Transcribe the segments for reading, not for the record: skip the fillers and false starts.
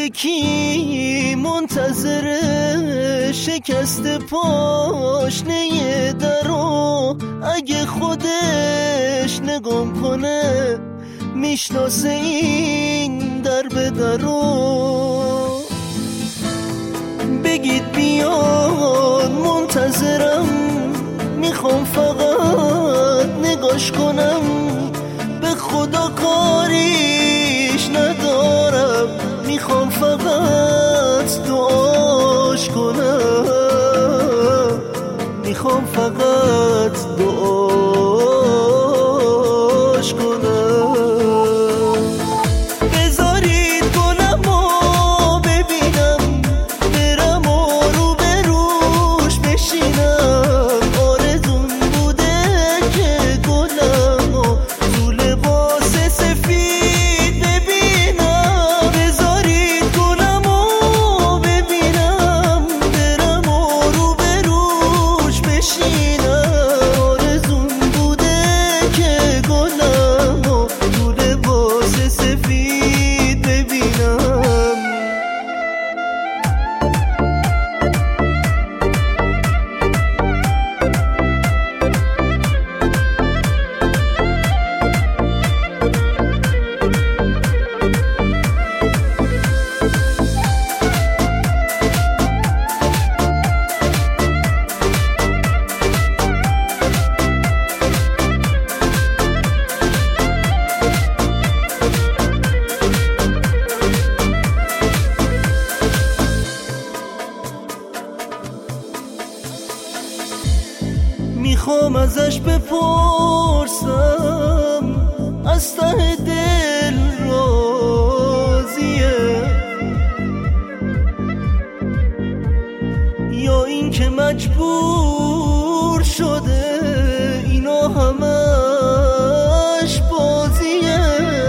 یکی منتظر شکست پاشنه درو، اگه خودش نگام کنه میشناسه این در به درو. بگید بیان منتظرم، میخوام فقط نگاش کنم، به خدا کاریش ندارم، میخوام فقط دعاش کنم، میخوام فقط دعاش کنم. بذارید گلمو ببینم، برم و رو به روش بشینم، آرزون بوده که گلمو تو لباس سفید ببینم. بذارید گلمو ببینم، برم و رو به روش بشینم، آرزون بوده که گلمو تو لباس سفید ببینم. میخوام ازش بپرسم از ته دل راضیه یا این که مجبور شده اینا همش بازیه.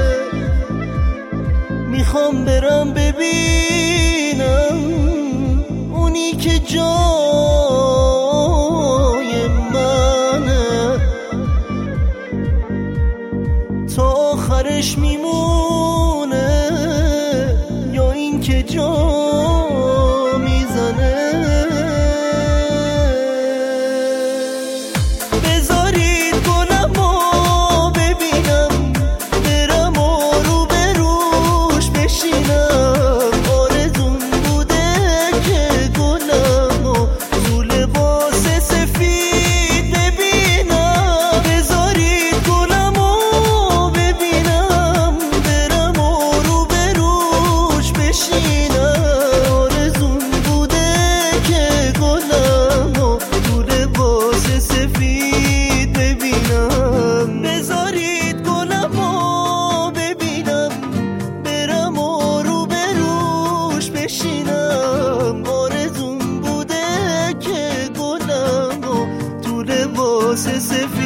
میخوام برم ببینم اونی که جای منه تا آخرش میمونه یا این که جا میزنه. بذارید گلمو ببینم، برم و رو به روش بشینم، آرزون بوده که گلمو تو لباس سفید ببینم. بذارید گلمو ببینم، برم و رو به روش بشینم، آرزون بوده که گلمو تو لباس سفید ببینم. بذارید گلمو ببینم، برم و رو به روش بشینم، آرزون بوده که گلمو تو لباس سفید